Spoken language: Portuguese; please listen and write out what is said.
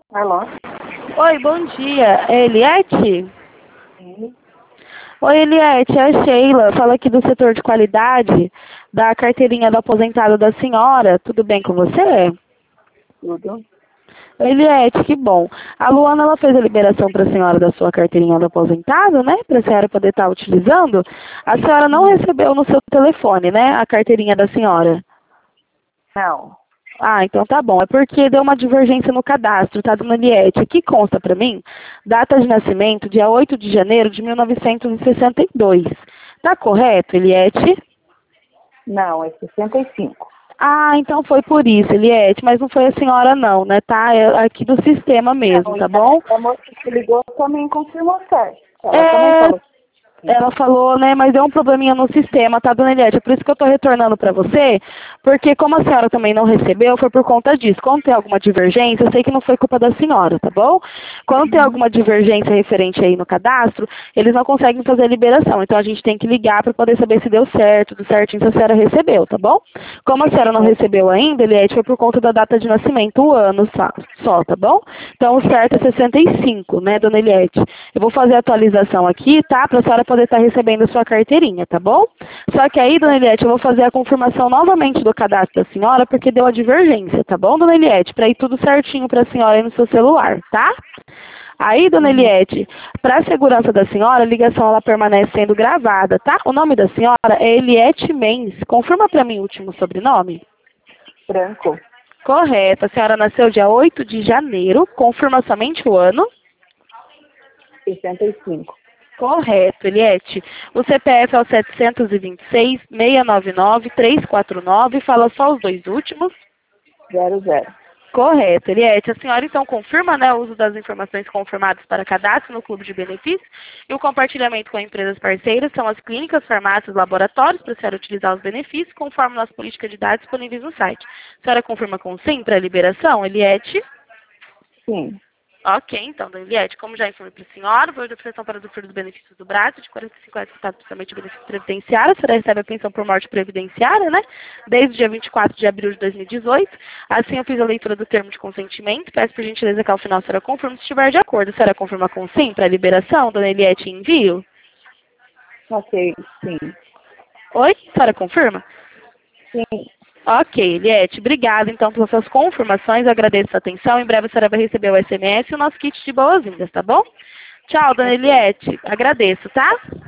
Alô? Oi, bom dia. É Eliette? Sim, Oi, Eliette, é a Sheila. Fala aqui do setor de qualidade da carteirinha do aposentado da senhora. Tudo bem com você? tudo. Oi, Eliette, que bom. A Luana, ela fez a liberação para a senhora da sua carteirinha do aposentado, né? Para a senhora poder estar utilizando. A senhora não recebeu no seu telefone, né? A carteirinha da senhora. Não. Ah, então tá bom. É porque deu uma divergência no cadastro, tá, dona Eliette? Aqui consta pra mim, data de nascimento, dia 8 de janeiro de 1962. Tá correto, Eliette? Não, é 65. Ah, então foi por isso, Eliette, mas não foi a senhora não, né, tá? É aqui do sistema mesmo, Não, tá bom? a moça que ligou também confirmou certo. Ela também É, falou que sim. ela falou, né, mas deu um probleminha no sistema, tá, dona Eliette? É por isso que eu tô retornando pra você, porque como a senhora também não recebeu, foi por conta disso. Quando tem alguma divergência, eu sei que não foi culpa da senhora, tá bom? Quando tem alguma divergência referente aí no cadastro, eles não conseguem fazer a liberação. Então a gente tem que ligar pra poder saber se deu certo, tudo certinho, se a senhora recebeu, tá bom? Como a senhora não recebeu ainda, Eliette, foi por conta da data de nascimento, o ano só, tá bom? Então o certo é 65, né, dona Eliette? Eu vou fazer a atualização aqui, tá? Pra senhora poder estar recebendo a sua carteirinha, tá bom? Só que aí, dona Eliette, eu vou fazer a confirmação novamente do cadastro da senhora, porque deu a divergência, tá bom, dona Eliette? Pra ir tudo certinho pra senhora aí no seu celular, tá? Aí, dona Uhum. Eliette, para a segurança da senhora, a ligação ela permanece sendo gravada, tá? O nome da senhora é Eliette Mendes. Confirma para mim o último sobrenome. Branco, Correto. A senhora nasceu dia 8 de janeiro. Confirma somente o ano. 65. Correto, Eliette. O CPF é o 726-699-349. Fala só os dois últimos. 00. Correto, Eliette. A senhora então confirma, né, o uso das informações confirmadas para cadastro no clube de benefícios e o compartilhamento com empresas parceiras são as clínicas, farmácias, laboratórios para a senhora utilizar os benefícios conforme as políticas de dados disponíveis no site. A senhora confirma com sim para a liberação, Eliette? Sim. Ok, então, dona Eliette, como já informei para a senhora, o valor da prestação para usufruir dos benefícios do braço de R$ 45 citado principalmente o benefício previdenciário, a senhora recebe a pensão por morte previdenciária, né? Desde o dia 24 de abril de 2018. Assim, eu fiz a leitura do termo de consentimento. Peço por gentileza que ao final a senhora confirme se estiver de acordo. A senhora confirma com sim para a liberação, dona Eliette, envio? Ok, sim. Oi? A senhora confirma? Sim. Ok, Eliette, obrigada então pelas suas confirmações, eu agradeço a sua atenção. Em breve a senhora vai receber o SMS e o nosso kit de boas-vindas, tá bom? Tchau, dona Ok. Eliette, agradeço, tá?